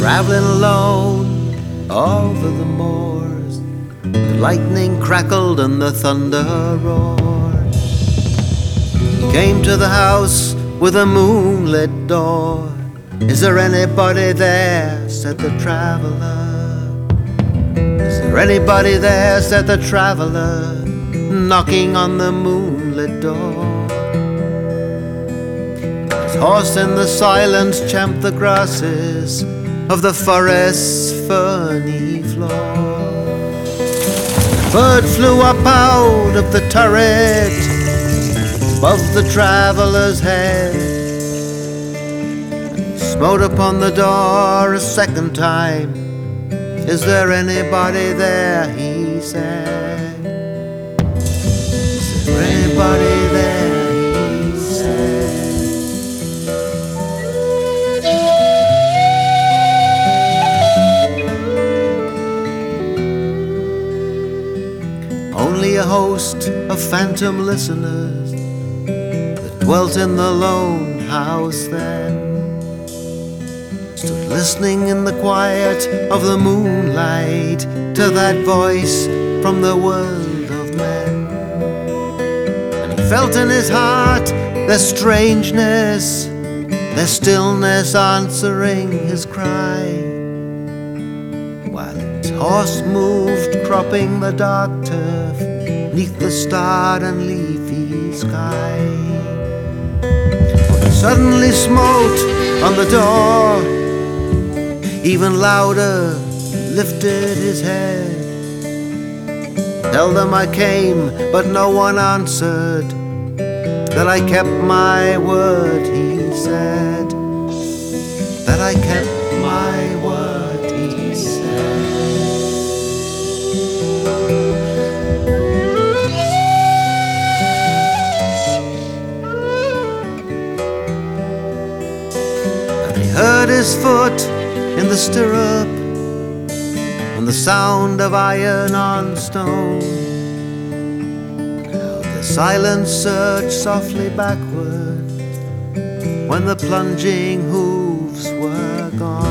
traveling alone over the moors. The lightning crackled and the thunder roared. He came to the house with a moonlit door. "Is there anybody there?" said the traveler. "Is there anybody there?" said the traveler, knocking on the moonlit door. His horse in the silence champed the grasses of the forest's ferny floor. A bird flew up out of the turret above the traveler's head, and he smote upon the door a second time. "Is there anybody there?" he said. "Is there anybody there?" he said. Only a host of phantom listeners that dwelt in the lone house then stood listening in the quiet of the moonlight to that voice from the world of men. And he felt in his heart their strangeness, their stillness answering his cry, while his horse moved cropping the dark turf neath the starred and leafy sky. But he suddenly smote on the door, even louder lifted his head. "Tell them I came, but no one answered, that I kept my word," he said. "That I kept my word," he said. And he heard his foot in the stirrup, and the sound of iron on stone. How the silence surged softly backward when the plunging hooves were gone.